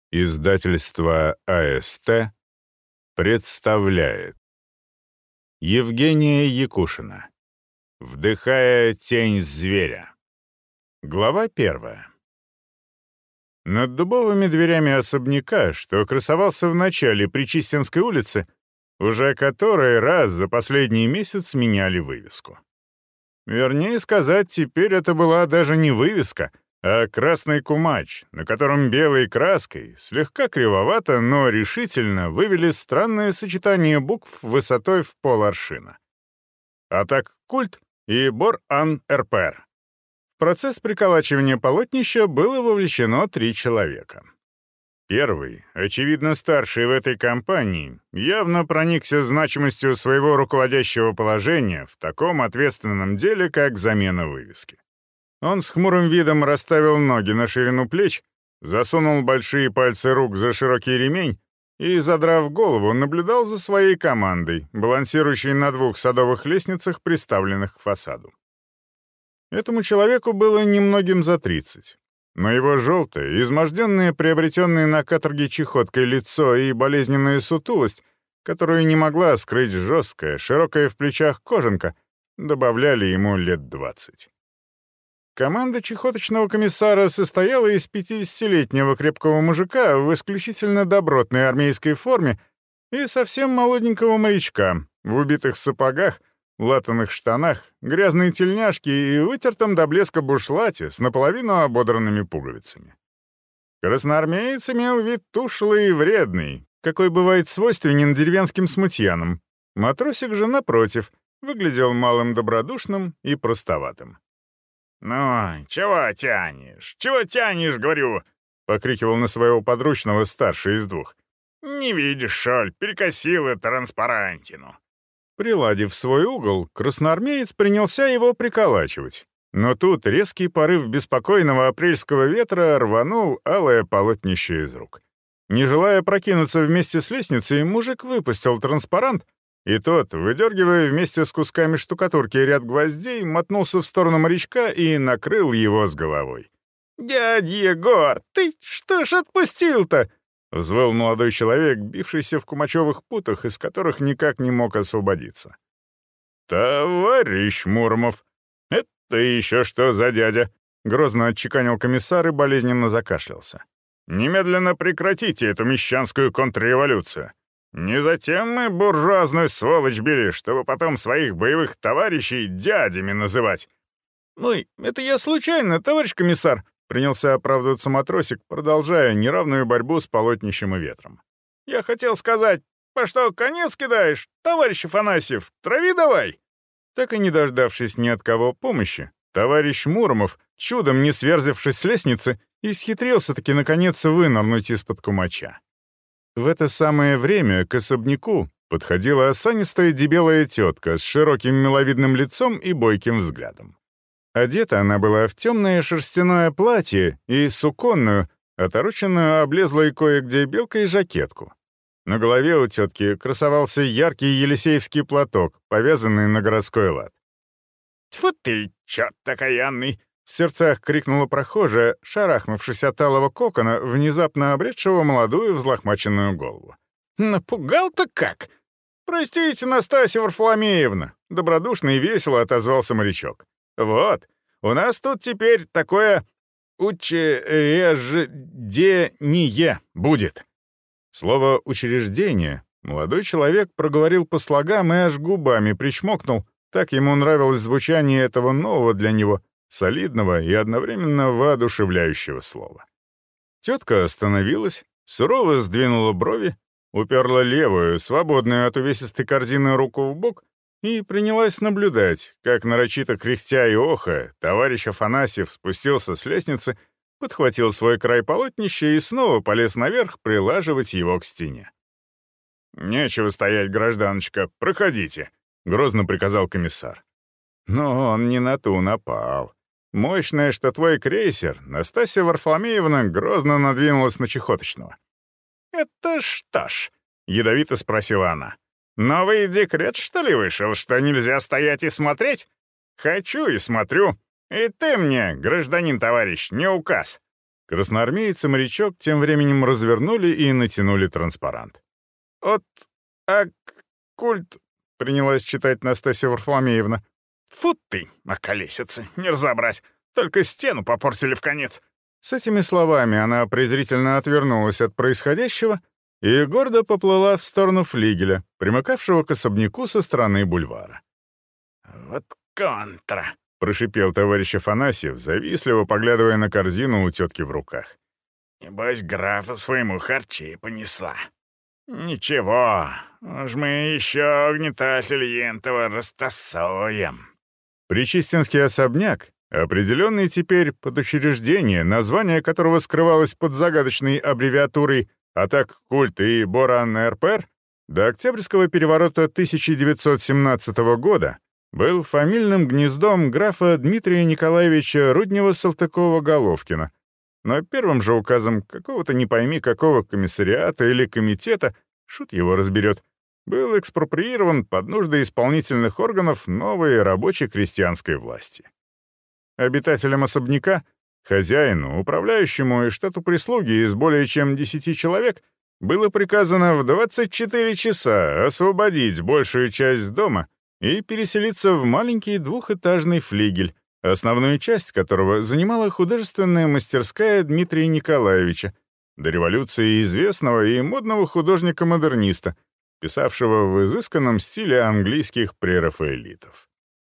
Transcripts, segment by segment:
Издательство АСТ представляет Евгения Якушина. Вдыхая тень зверя. Глава 1. Над дубовыми дверями особняка, что красовался в начале Причистинской улицы, уже который раз за последний месяц меняли вывеску. Вернее сказать, теперь это была даже не вывеска, а красный кумач, на котором белой краской, слегка кривовато, но решительно вывели странное сочетание букв высотой в пол-аршина. Атак-культ и Бор-Ан-РПР. В процесс приколачивания полотнища было вовлечено 3 человека. Первый, очевидно старший в этой компании, явно проникся значимостью своего руководящего положения в таком ответственном деле, как замена вывески. Он с хмурым видом расставил ноги на ширину плеч, засунул большие пальцы рук за широкий ремень и, задрав голову, наблюдал за своей командой, балансирующей на 2 садовых лестницах, приставленных к фасаду. Этому человеку было немногим за 30, но его желтое, изможденное, приобретенное на каторге чехоткой лицо и болезненная сутулость, которую не могла скрыть жесткая, широкая в плечах кожанка, добавляли ему лет 20. Команда чехоточного комиссара состояла из 50-летнего крепкого мужика в исключительно добротной армейской форме и совсем молоденького морячка в убитых сапогах, латаных штанах, грязной тельняшке и вытертом до блеска бушлате с наполовину ободранными пуговицами. Красноармеец имел вид тушлый и вредный, какой бывает свойственен деревенским смутьянам. Матросик же, напротив, выглядел малым добродушным и простоватым. «Ну, чего тянешь? Чего тянешь, говорю?» — покрикивал на своего подручного старший из 2. «Не видишь, шоль, перекосила транспарантину». Приладив свой угол, красноармеец принялся его приколачивать. Но тут резкий порыв беспокойного апрельского ветра рванул алое полотнище из рук. Не желая прокинуться вместе с лестницей, мужик выпустил транспарант, и тот, выдергивая вместе с кусками штукатурки ряд гвоздей, мотнулся в сторону морячка и накрыл его с головой. «Дядя Егор, ты что ж отпустил-то?» — взвыл молодой человек, бившийся в кумачевых путах, из которых никак не мог освободиться. «Товарищ Муромов, это еще что за дядя?» — грозно отчеканил комиссар и болезненно закашлялся. «Немедленно прекратите эту мещанскую контрреволюцию. Не затем мы буржуазную сволочь били, чтобы потом своих боевых товарищей дядями называть». «Ой, это я случайно, товарищ комиссар», — принялся оправдываться матросик, продолжая неравную борьбу с полотнищем и ветром. «Я хотел сказать, по что конец кидаешь, товарищ Афанасьев, трави давай!» Так и не дождавшись ни от кого помощи, товарищ Муромов, чудом не сверзившись с лестницы, исхитрился-таки наконец вынырнуть из-под кумача. В это самое время к особняку подходила осанистая дебелая тетка с широким миловидным лицом и бойким взглядом. Одета она была в темное шерстяное платье и суконную, отороченную облезлой кое-где белкой жакетку. На голове у тетки красовался яркий елисеевский платок, повязанный на городской лад. «Тьфу ты, черт окаянный!» — в сердцах крикнула прохожая, шарахнувшись от алого кокона, внезапно обретшего молодую взлохмаченную голову. «Напугал-то как!» «Простите, Настасья Варфоломеевна!» — добродушно и весело отозвался морячок. «Вот, у нас тут теперь такое учреждение будет». Слово «учреждение» молодой человек проговорил по слогам и аж губами причмокнул, так ему нравилось звучание этого нового для него, солидного и одновременно воодушевляющего слова. Тетка остановилась, сурово сдвинула брови, уперла левую, свободную от увесистой корзины руку в бок и принялась наблюдать, как нарочито кряхтя и охая товарищ Афанасьев спустился с лестницы, подхватил свой край полотнища и снова полез наверх прилаживать его к стене. «Нечего стоять, гражданочка, проходите», — грозно приказал комиссар. Но он не на ту напал. Мощная, что твой крейсер, Настасья Варфоломеевна грозно надвинулась на чехоточного. «Это что ж?» — ядовито спросила она. «Новый декрет, что ли, вышел, что нельзя стоять и смотреть? Хочу и смотрю. И ты мне, гражданин-товарищ, не указ. Красноармеец и морячок тем временем развернули и натянули транспарант. «От ак культ», — принялась читать Настасья Варфоломеевна. «Фу ты, околесица, не разобрать, только стену попортили вконец». С этими словами она презрительно отвернулась от происходящего и гордо поплыла в сторону флигеля, примыкавшего к особняку со стороны бульвара. «Вот контра!» — прошипел товарищ Афанасьев, завистливо поглядывая на корзину у тетки в руках. «Небось, графа своему харчи понесла. Ничего, уж мы еще угнетатель Ентова растасуем». Причистинский особняк, определенный теперь под учреждение, название которого скрывалось под загадочной аббревиатурой «Атак Культ» и «Боран РПР», до Октябрьского переворота 1917 года был фамильным гнездом графа Дмитрия Николаевича Руднева-Салтыкова-Головкина, но первым же указом какого-то не пойми какого комиссариата или комитета, шут его разберет, был экспроприирован под нужды исполнительных органов новой рабоче-крестьянской власти. Обитателям особняка, хозяину, управляющему и штату прислуги из более чем 10 человек было приказано в 24 часа освободить большую часть дома и переселиться в маленький двухэтажный флигель, основную часть которого занимала художественная мастерская Дмитрия Николаевича, до революции известного и модного художника-модерниста, писавшего в изысканном стиле английских прерафаэлитов.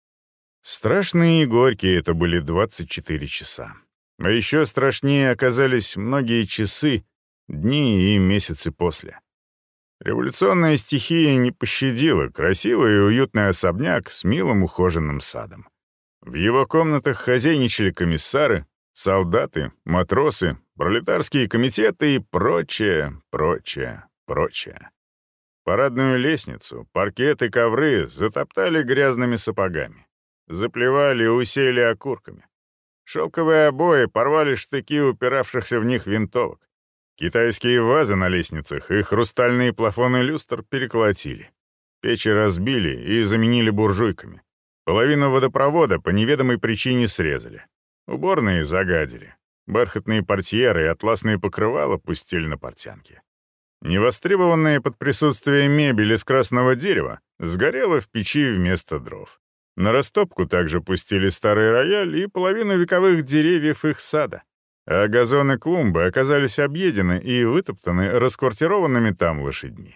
Страшные и горькие это были 24 часа. А еще страшнее оказались многие часы, дни и месяцы после. Революционная стихия не пощадила красивый и уютный особняк с милым ухоженным садом. В его комнатах хозяйничали комиссары, солдаты, матросы, пролетарские комитеты и прочее, прочее, прочее. Парадную лестницу, паркет и ковры затоптали грязными сапогами. Заплевали и усеяли окурками. Шелковые обои порвали штыки упиравшихся в них винтовок. Китайские вазы на лестницах и хрустальные плафоны люстр переколотили. Печи разбили и заменили буржуйками. Половину водопровода по неведомой причине срезали. Уборные загадили. Бархатные портьеры и атласные покрывала пустили на портянки. Невостребованная под присутствием мебель из красного дерева сгорела в печи вместо дров. На растопку также пустили старый рояль и половину вековых деревьев их сада, а газоны клумбы оказались объедены и вытоптаны расквартированными там лошадьми.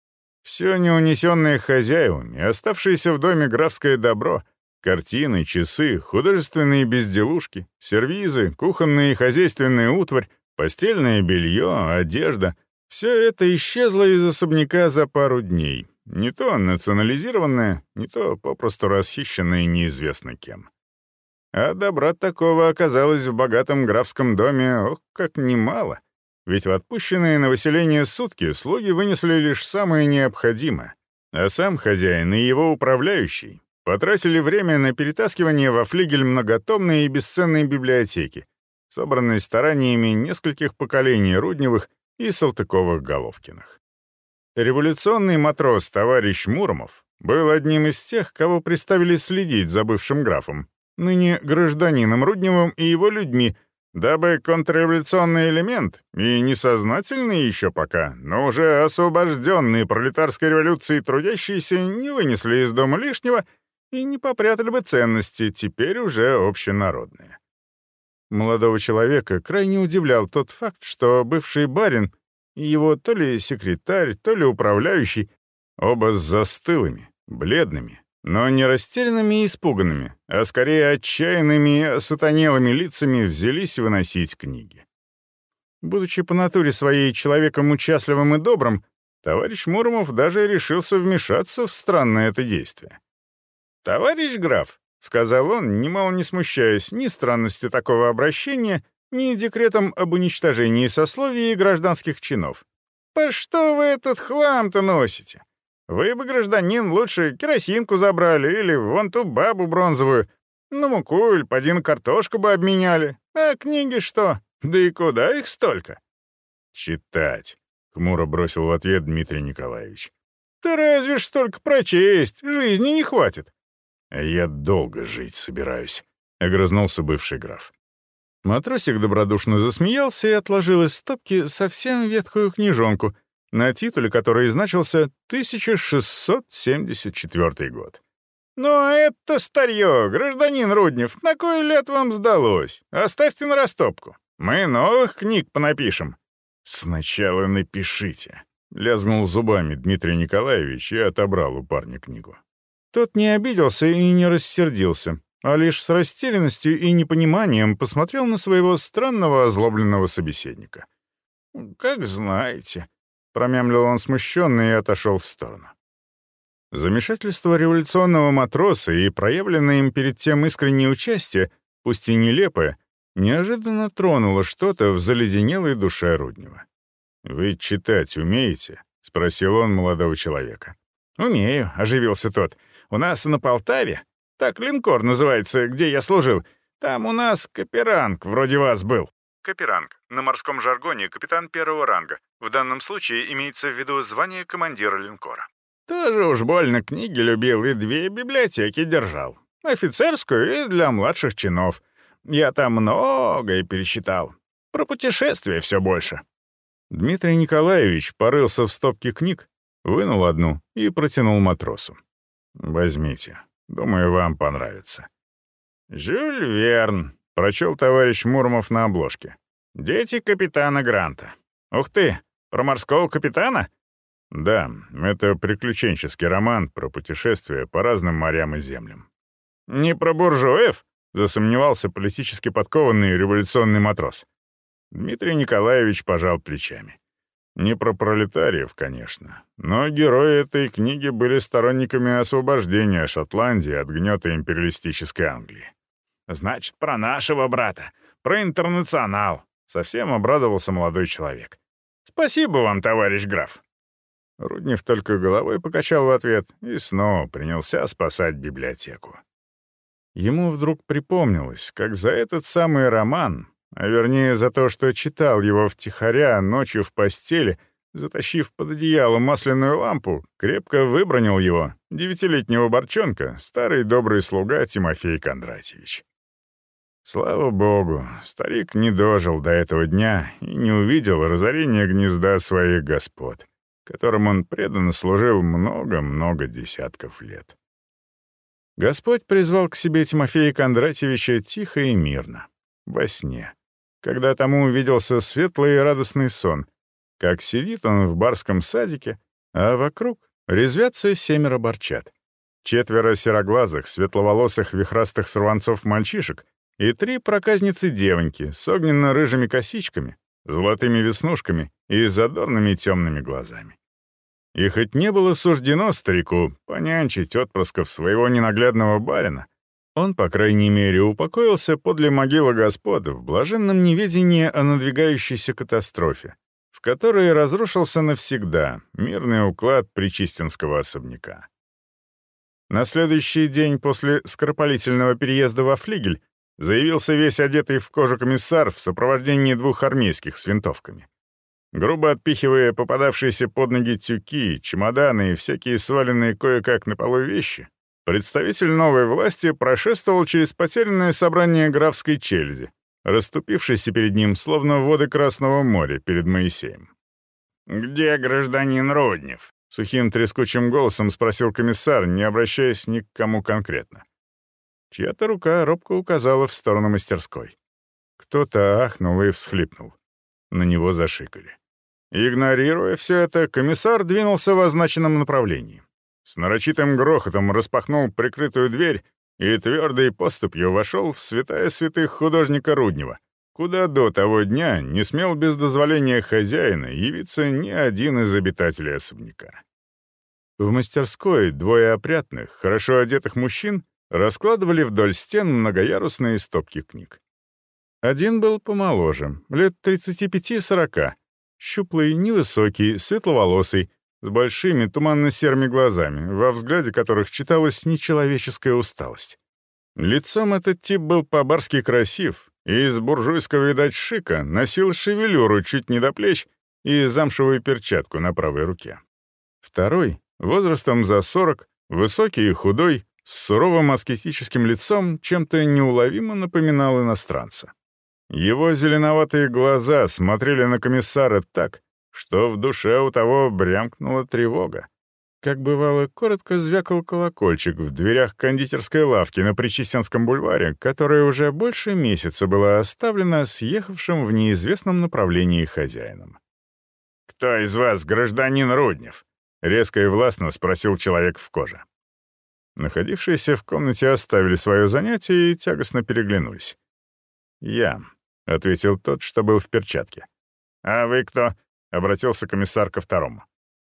Все неунесенное хозяевами, оставшееся в доме графское добро, картины, часы, художественные безделушки, сервизы, кухонные и хозяйственная утварь, постельное белье, одежда — все это исчезло из особняка за пару дней. Не то национализированное, не то попросту расхищенное неизвестно кем. А добра такого оказалось в богатом графском доме, ох, как немало. Ведь в отпущенные на выселение сутки слуги вынесли лишь самое необходимое, а сам хозяин и его управляющий потратили время на перетаскивание во флигель многотомной и бесценной библиотеки, собранной стараниями нескольких поколений Рудневых и Салтыковых-Головкиных. Революционный матрос товарищ Муромов был одним из тех, кого приставили следить за бывшим графом, ныне гражданином Рудневым и его людьми, дабы контрреволюционный элемент, и несознательный еще пока, но уже освобожденные пролетарской революцией трудящиеся, не вынесли из дома лишнего и не попрятали бы ценности, теперь уже общенародные. Молодого человека крайне удивлял тот факт, что бывший барин и его то ли секретарь, то ли управляющий, оба с застылыми, бледными, но не растерянными и испуганными, а скорее отчаянными и осатанелыми лицами взялись выносить книги. Будучи по натуре своей человеком участливым и добрым, товарищ Муромов даже решился вмешаться в странное это действие. «Товарищ граф», — сказал он, немало не смущаясь ни странностью такого обращения, ни декретом об уничтожении сословий и гражданских чинов. «По что вы этот хлам-то носите? Вы бы, гражданин, лучше керосинку забрали или вон ту бабу бронзовую. На муку или подин картошку бы обменяли. А книги что? Да и куда их столько?» «Читать», — хмуро бросил в ответ Дмитрий Николаевич. «Да разве ж столько прочесть? Жизни не хватит». «А я долго жить собираюсь», — огрызнулся бывший граф. Матросик добродушно засмеялся и отложил из стопки совсем ветхую книжонку, на титуле которой значился 1674 год. «Ну, это старье, гражданин Руднев, на кой лет вам сдалось? Оставьте на растопку. Мы новых книг понапишем». «Сначала напишите», — лязгнул зубами Дмитрий Николаевич и отобрал у парня книгу. Тот не обиделся и не рассердился, а лишь с растерянностью и непониманием посмотрел на своего странного озлобленного собеседника. «Как знаете», — промямлил он смущенно и отошел в сторону. Замешательство революционного матроса и проявленное им перед тем искреннее участие, пусть и нелепое, неожиданно тронуло что-то в заледенелой душе Руднева. «Вы читать умеете?» — спросил он молодого человека. «Умею», — оживился тот. «У нас на Полтаве, так линкор называется, где я служил, там у нас каперанг вроде вас был». Каперанг — на морском жаргоне капитан первого ранга. В данном случае имеется в виду звание командира линкора. Тоже уж больно книги любил и 2 библиотеки держал. Офицерскую и для младших чинов. Я там многое пересчитал. Про путешествия все больше». Дмитрий Николаевич порылся в стопке книг, вынул одну и протянул матросу. «Возьмите. Думаю, вам понравится». «Жюль Верн», — прочел товарищ Муромов на обложке. «Дети капитана Гранта». «Ух ты, про морского капитана?» «Да, это приключенческий роман про путешествия по разным морям и землям». «Не про буржуев?» — засомневался политически подкованный революционный матрос. Дмитрий Николаевич пожал плечами. «Не про пролетариев, конечно, но герои этой книги были сторонниками освобождения Шотландии от гнета империалистической Англии». «Значит, про нашего брата, про интернационал», — совсем обрадовался молодой человек. «Спасибо вам, товарищ граф». Руднев только головой покачал в ответ и снова принялся спасать библиотеку. Ему вдруг припомнилось, как за этот самый роман, а вернее за то, что читал его втихаря ночью в постели, затащив под одеяло масляную лампу, крепко выбранил его, 9-летнего борчонка, старый добрый слуга Тимофей Кондратьевич. Слава богу, старик не дожил до этого дня и не увидел разорения гнезда своих господ, которым он преданно служил много-много десятков лет. Господь призвал к себе Тимофея Кондратьевича тихо и мирно, во сне, когда тому увиделся светлый и радостный сон, как сидит он в барском садике, а вокруг резвятся 7 борчат, 4 сероглазых, светловолосых, вихрастых сорванцов-мальчишек и 3 проказницы-девоньки с огненно-рыжими косичками, золотыми веснушками и задорными темными глазами. И хоть не было суждено старику понянчить отпрысков своего ненаглядного барина, он, по крайней мере, упокоился подле могилы господ в блаженном неведении о надвигающейся катастрофе, в которой разрушился навсегда мирный уклад причистинского особняка. На следующий день после скоропалительного переезда во флигель заявился весь одетый в кожу комиссар в сопровождении 2 армейских с винтовками. Грубо отпихивая попадавшиеся под ноги тюки, чемоданы и всякие сваленные кое-как на полу вещи, представитель новой власти прошествовал через потерянное собрание графской челяди, расступившийся перед ним, словно воды Красного моря перед Моисеем. «Где гражданин Руднев?» — сухим трескучим голосом спросил комиссар, не обращаясь ни к кому конкретно. Чья-то рука робко указала в сторону мастерской. Кто-то ахнул и всхлипнул. На него зашикали. Игнорируя все это, комиссар двинулся в означенном направлении. С нарочитым грохотом распахнул прикрытую дверь и твердой поступью вошел в святая святых художника Руднева, куда до того дня не смел без дозволения хозяина явиться ни один из обитателей особняка. В мастерской 2 опрятных, хорошо одетых мужчин раскладывали вдоль стен многоярусные стопки книг. Один был помоложе, лет 35-40, щуплый, невысокий, светловолосый, с большими туманно-серыми глазами, во взгляде которых читалась нечеловеческая усталость. Лицом этот тип был по-барски красив, и из буржуйского, видать, шика носил шевелюру чуть не до плеч и замшевую перчатку на правой руке. Второй, возрастом за 40, высокий и худой, с суровым аскетическим лицом, чем-то неуловимо напоминал иностранца. Его зеленоватые глаза смотрели на комиссара так, что в душе у того брямкнула тревога. Как бывало, коротко звякал колокольчик в дверях кондитерской лавки на Причистенском бульваре, которая уже больше месяца была оставлена съехавшим в неизвестном направлении хозяином. «Кто из вас гражданин Руднев?» — резко и властно спросил человек в коже. Находившиеся в комнате оставили свое занятие и тягостно переглянулись. «Я», — ответил тот, что был в перчатке. «А вы кто?» — обратился комиссар ко второму.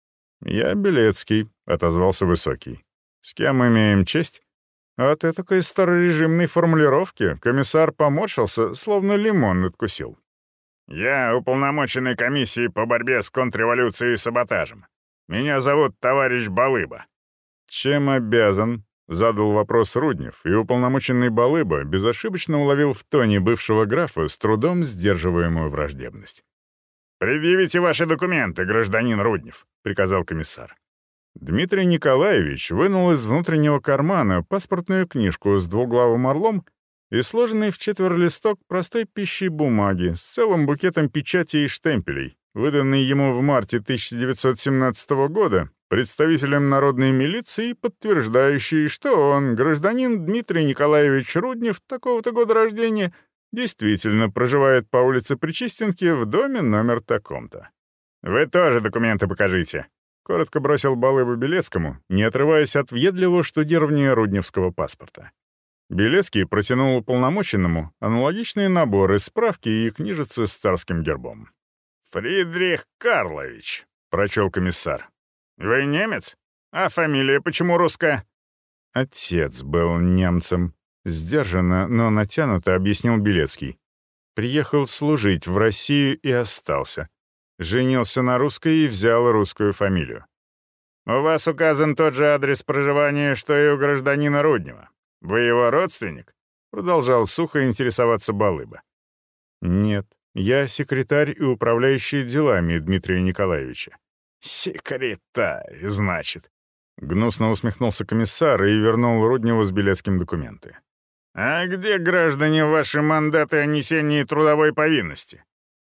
«Я Белецкий», — отозвался Высокий. «С кем имеем честь?» От этакой старорежимной формулировки комиссар поморщился, словно лимон надкусил. «Я уполномоченный комиссией по борьбе с контрреволюцией и саботажем. Меня зовут товарищ Балыба». «Чем обязан?» — задал вопрос Руднев, и уполномоченный Балыба безошибочно уловил в тоне бывшего графа с трудом сдерживаемую враждебность. «Предъявите ваши документы, гражданин Руднев», — приказал комиссар. Дмитрий Николаевич вынул из внутреннего кармана паспортную книжку с двуглавым орлом и сложенный в четверо листок простой пищей бумаги с целым букетом печатей и штемпелей, выданный ему в марте 1917 года представителем народной милиции, подтверждающий, что он, гражданин Дмитрий Николаевич Руднев, такого-то года рождения, действительно проживает по улице Причистенки в доме номер таком-то. «Вы тоже документы покажите», — коротко бросил Балыбу Белецкому, не отрываясь от въедливого штудирования рудневского паспорта. Белецкий протянул уполномоченному аналогичные наборы, справки и книжицы с царским гербом. «Фридрих Карлович», — прочел комиссар. «Вы немец? А фамилия почему русская?» Отец был немцем. Сдержанно, но натянуто объяснил Белецкий. Приехал служить в Россию и остался. Женился на русской и взял русскую фамилию. «У вас указан тот же адрес проживания, что и у гражданина Руднева. Вы его родственник?» Продолжал сухо интересоваться Балыба. «Нет, я секретарь и управляющий делами Дмитрия Николаевича». «Секретарь, значит», — гнусно усмехнулся комиссар и вернул Рудневу с Белецким документы. «А где, граждане, ваши мандаты о несении трудовой повинности?»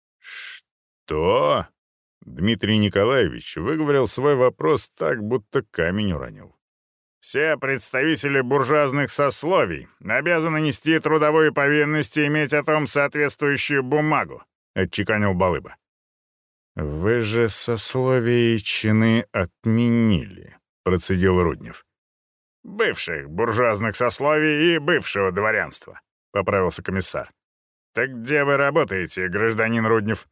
«Что?» Дмитрий Николаевич выговорил свой вопрос так, будто камень уронил. «Все представители буржуазных сословий обязаны нести трудовую повинность и иметь о том соответствующую бумагу», — отчеканил Балыба. «Вы же сословие и чины отменили», — процедил Руднев. «Бывших буржуазных сословий и бывшего дворянства», — поправился комиссар. «Так где вы работаете, гражданин Руднев?»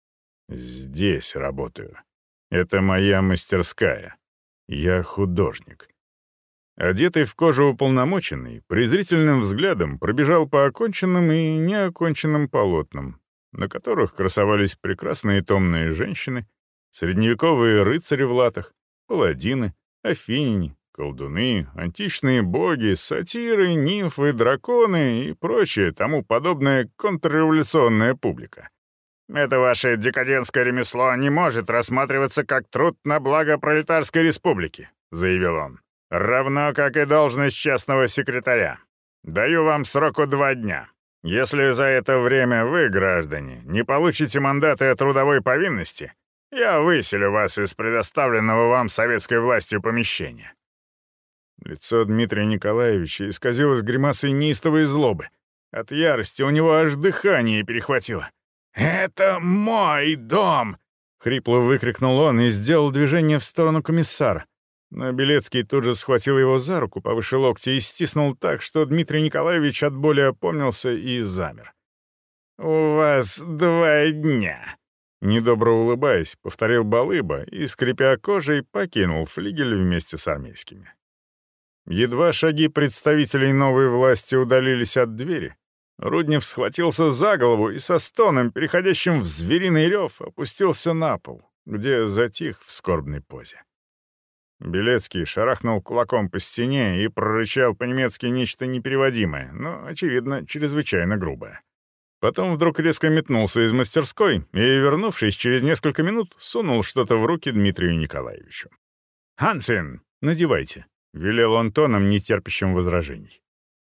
«Здесь работаю. Это моя мастерская. Я художник». Одетый в кожу уполномоченный, презрительным взглядом пробежал по оконченным и неоконченным полотнам, на которых красовались прекрасные томные женщины, средневековые рыцари в латах, паладины, афиняне, колдуны, античные боги, сатиры, нимфы, драконы и прочее тому подобная контрреволюционная публика. «Это ваше декадентское ремесло не может рассматриваться как труд на благо пролетарской республики», — заявил он. «Равно как и должность частного секретаря. Даю вам сроку 2 дня. Если за это время вы, граждане, не получите мандаты о трудовой повинности, я выселю вас из предоставленного вам советской властью помещения». Лицо Дмитрия Николаевича исказилось гримасой неистовой злобы. От ярости у него аж дыхание перехватило. «Это мой дом!» — хрипло выкрикнул он и сделал движение в сторону комиссара. Но Белецкий тут же схватил его за руку повыше локтя и стиснул так, что Дмитрий Николаевич от боли опомнился и замер. «У вас 2 дня!» Недобро улыбаясь, повторил Балыба и, скрипя кожей, покинул флигель вместе с армейскими. Едва шаги представителей новой власти удалились от двери, Руднев схватился за голову и со стоном, переходящим в звериный рев, опустился на пол, где затих в скорбной позе. Белецкий шарахнул кулаком по стене и прорычал по-немецки нечто непереводимое, но, очевидно, чрезвычайно грубое. Потом вдруг резко метнулся из мастерской и, вернувшись через несколько минут, сунул что-то в руки Дмитрию Николаевичу. «Хансен, надевайте», — велел он тоном, нетерпящим возражений.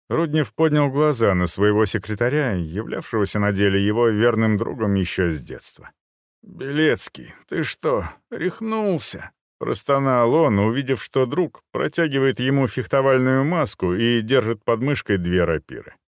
Руднев поднял глаза на своего секретаря, являвшегося на деле его верным другом еще с детства. «Белецкий, ты что, рехнулся?» — простонал он, увидев, что друг протягивает ему фехтовальную маску и держит под мышкой две рапиры.